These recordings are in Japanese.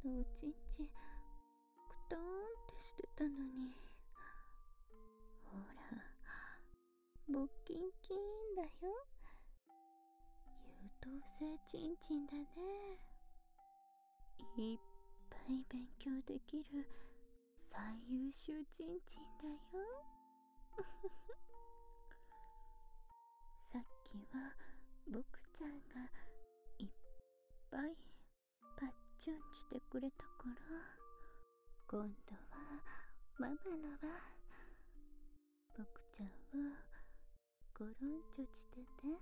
のおちんちんくたーんってしてたのに、ほらボッキンキンだよ。優等生ちんちんだね。いっぱい勉強できる最優秀ちんちんだよ。さっきは僕ちゃんがいっぱいパッチュンしてくれたから、今度はママの番。僕ちゃんはゴロンチョしてね。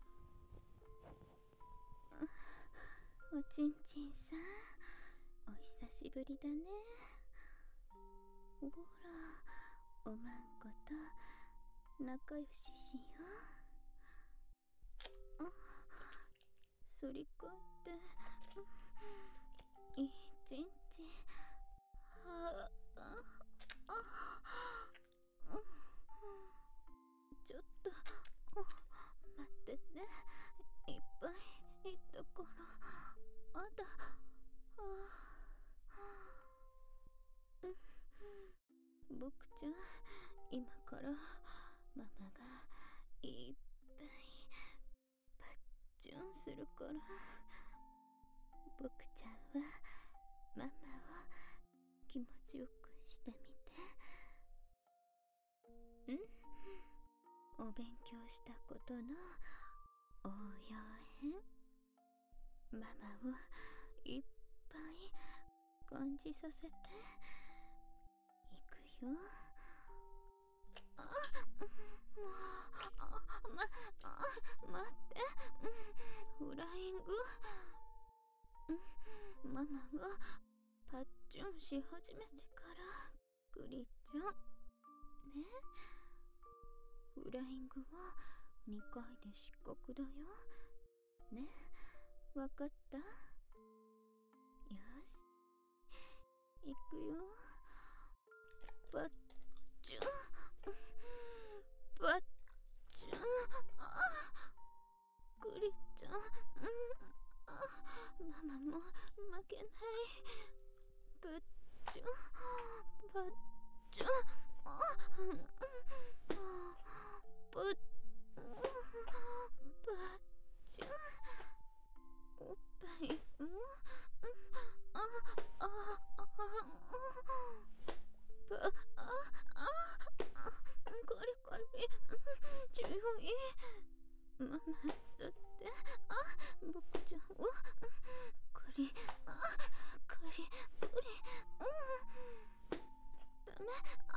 おちんちんさん、お久しぶりだね。ほら、おまんこと仲良ししよう。反り返っていいちんちん。ちょっと待ってね。いっぱいいったから。あだ。僕ちゃん、今からママがいっぱいパッチュンするから、僕ちゃんはママを気持ちよくしてみて。お勉強したことの応用編、ママをいっぱい感じさせていくよ。待って、フライング。ママがパッチュンし始めてから、クリちゃんね。フライングは2回で失格だよね。わかった？よし、いくよ。パッチュン、パッチュン。クリちゃん、ママも負けない。パッチュン、パッチュン、パッチュン。おっぱいもこれこれ、強い。ママだって僕ちゃんをこれダメ。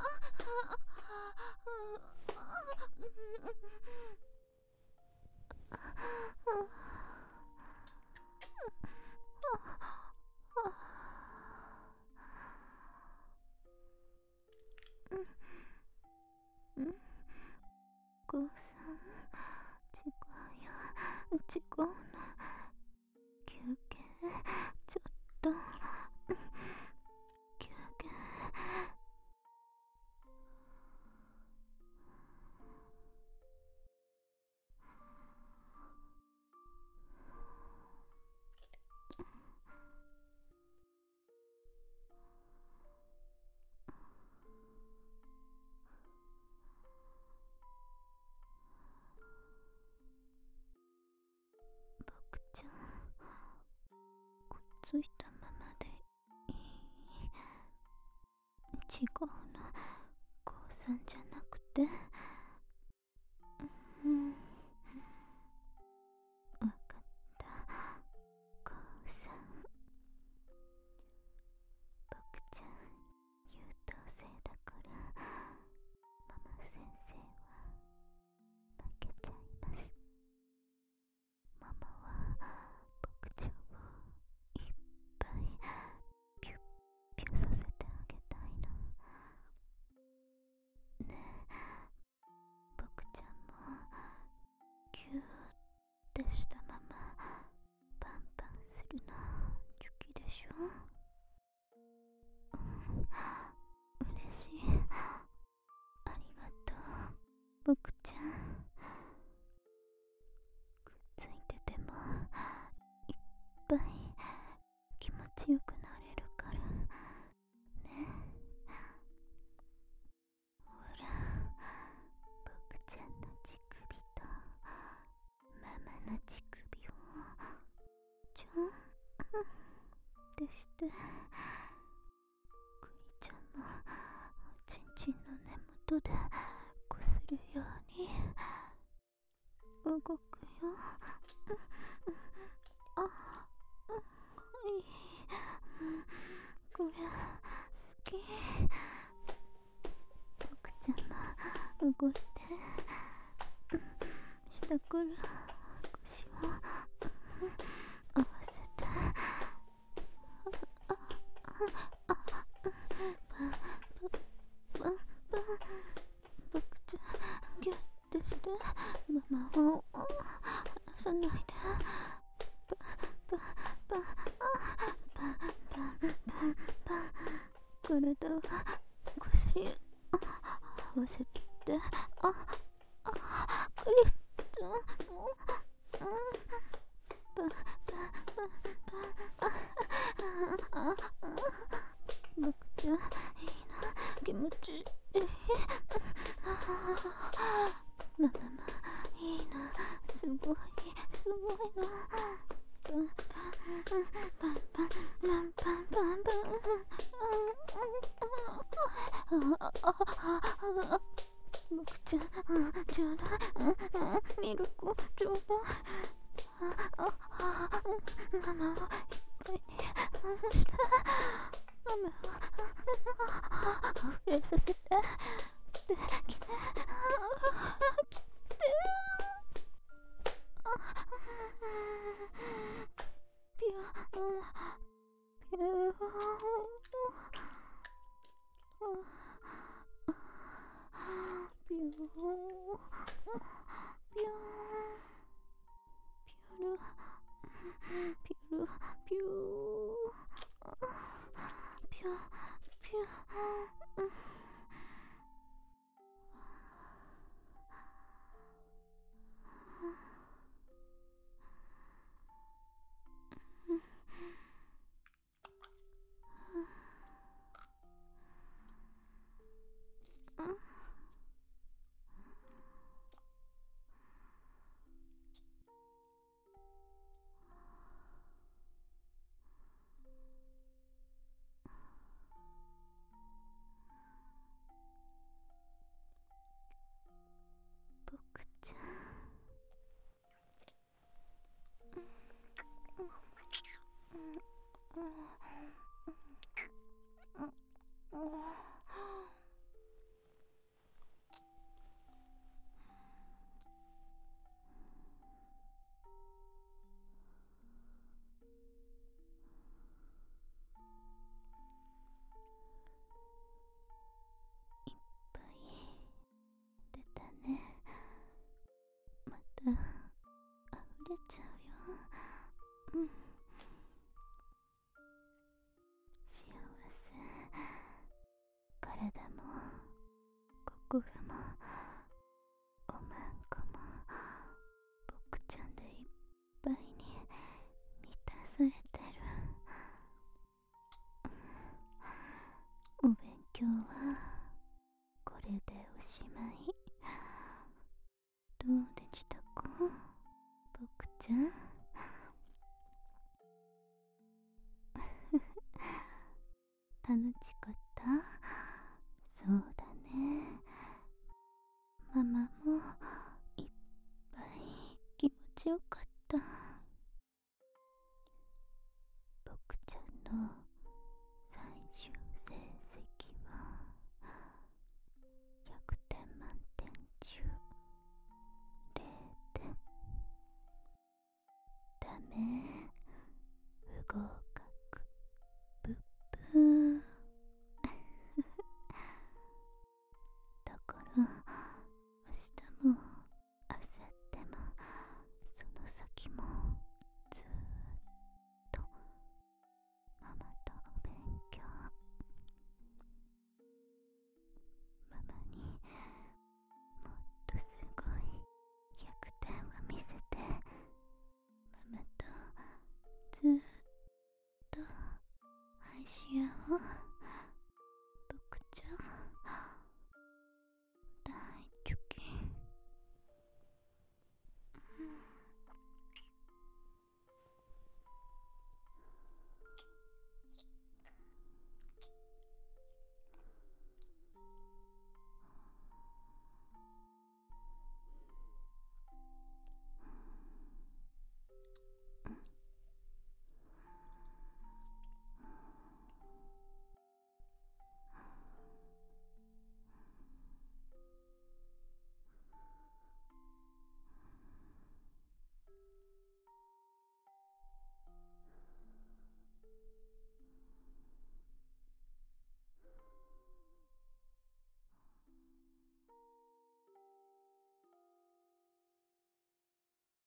お母さん、違うよ、違うの。休憩ちょっと。休憩。僕ちゃん、くっついたままでいい？違うの、父さんじゃなくて。わかった、父さん。僕ちゃん優等生だからママ先生は負けちゃいます。ママは僕ちゃんをいっぱいピュッピュさせてあげたいのね。僕ちゃんもギューってしたままパンパンするの好きでしょ。嬉しい。ありがとう、僕ちゃん。くっついててもいっぱい気持ちよくなれるクリちゃんもちんちんの根元でこするように動くよ。あ、いい。これ好き。僕ちゃんも動いて下から腰を合わせて僕ちゃんギュッてしてママを離さないで。体をこすり合わせて、クリちゃん僕ちゃんいいな、気持ちいい。ママもいいな、すごいな。パンパンパンパンパンパンパン僕ちゃんちょうだい。ミルクちょうだい。ママをいっぱいにしてママを溢れさせてできてピュピュピュピュピュルピュピュピュ僕ちゃん出たね。また溢れちゃうよ。幸せ。体も心もおまんこも僕ちゃんでいっぱいに満たされてる。お勉強はこれでおしまい。どうでしたか、僕ちゃん。楽しかった？そうだね。ママもいっぱい気持ちよかった。僕ちゃんの最終成績は100点満点中0点。ダメ、不合